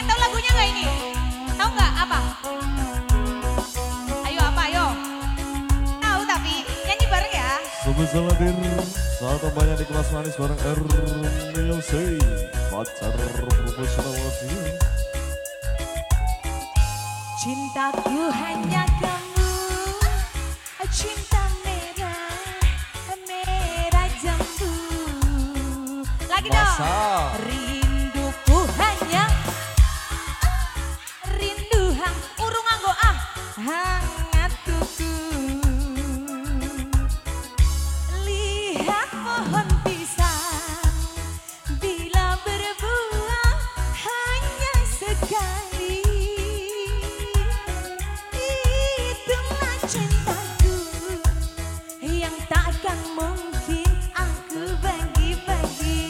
tahu lagunya nggak ini? Tahu nggak apa? Ayo apa ayo? Tahu tapi nyanyi bareng ya. Sebesar hadir saat banyak di kelas manis bareng Music pacar profesional masih. Cintaku hanya kamu, cinta merah, merah jambu. Lagi dong. Rinduku hanya, rindu hang, urung anggo hangat kuku. Lihat pohon pisang, bila berbuah hanya sekali. Itulah cintaku yang takkan mungkin aku bagi-bagi.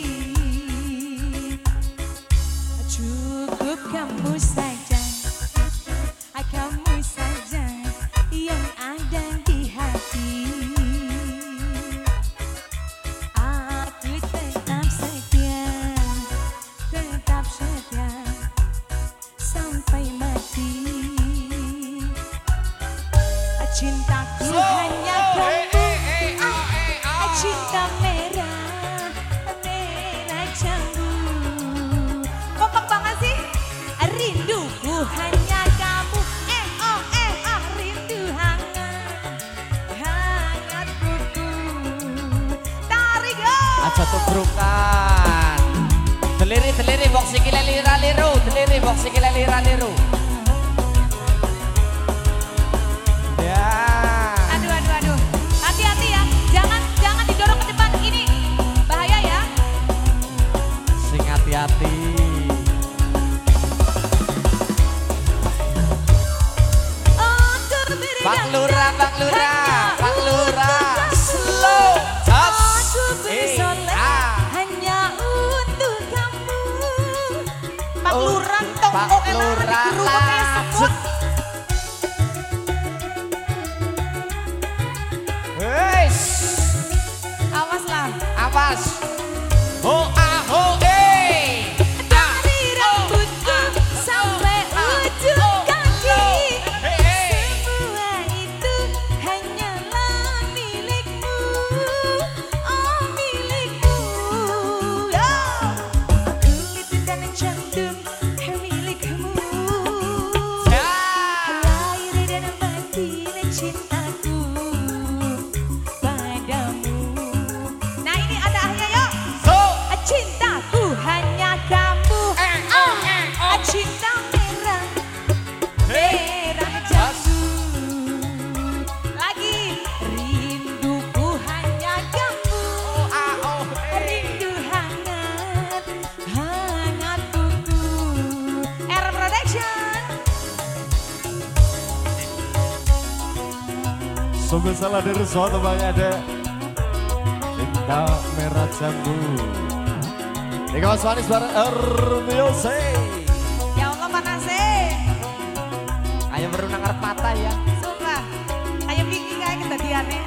Cukup kamu saja yang ada di hati. Aku tetap setia sampai mati. Cintaku hanya kamu, cinta merah, merah jambu. Kompak banget sih. Rinduku hanya kamu, rindu hangat, hangat kuku. Tarik yo. Aja tubrukan. Deliri box sikile lira-liru, deliri box sikile lira-liru. Ya. Aduh. Hati-hati ya. Jangan didorong ke depan. Ini bahaya ya. Sing hati-hati. Bang Lurah. Slow. Hanya untuk kamu. Bang Lurah tongkok enak digerubuk kayak seput. Wes. Awas. Ho eh. Dari rambutku sampai ujung kaki. Semua itu hanyalah milikmu. Oh milikmu. Kulit dan jantung milikmu. Lahir dan batin cintaku padamu. Nah ini ada ahnya yuk. Cintaku hanya kamu. Cinta merah, merah jambu. Lagi. Rinduku hanya kamu. Rindu hangat, hangat kuku. R Production. Sebesar hadir saat banyak ada cinta merah jambu. Di kelas manis bareng Music. Ya Allah panasnya. Ayo berunang arep patah ya. Sumpah. Ayo bikin kayak kejadiannya.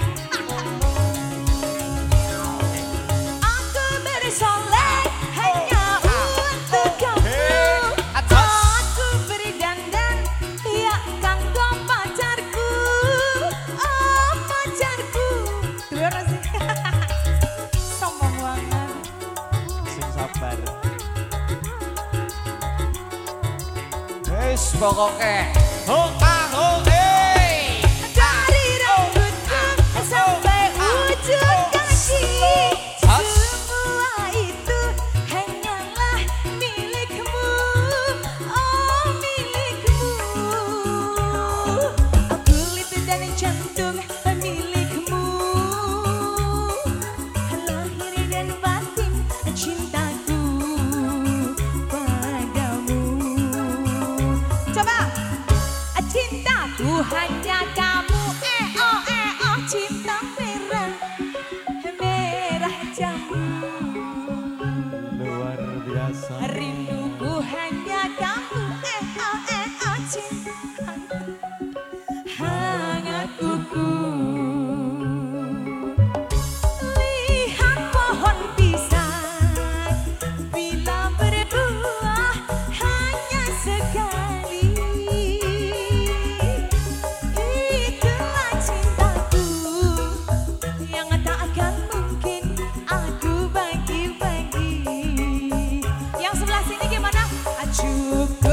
Aku bersolek hanya untuk kamu. Aku berdandan ya kanggo pacarku. Oh pacarku. Terus sih. Sombong banget. Sing sabar. Wes pokoknya. Dari rambutku sampai ujung kaki. Semua itu hanyalah milikmu. Oh milikmu. Kulit dan jantung milikmu. Lahir dan batin cintaku padamu. Coba. Cintaku suka